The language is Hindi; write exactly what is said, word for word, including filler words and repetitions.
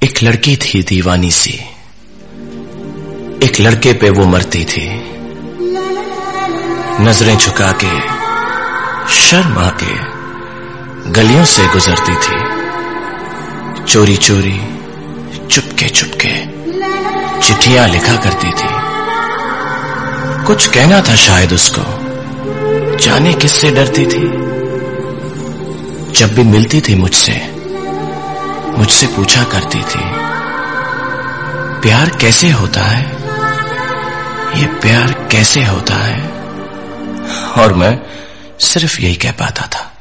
एक लड़की थी दीवानी सी, एक लड़के पे वो मरती थी। नजरें झुका के शर्मा के गलियों से गुजरती थी। चोरी चोरी चुपके चुपके चिट्ठियां लिखा करती थी। कुछ कहना था शायद उसको, जाने किससे डरती थी। जब भी मिलती थी मुझसे मुझसे पूछा करती थी, प्यार कैसे होता है, ये प्यार कैसे होता है। और मैं सिर्फ यही कह पाता था,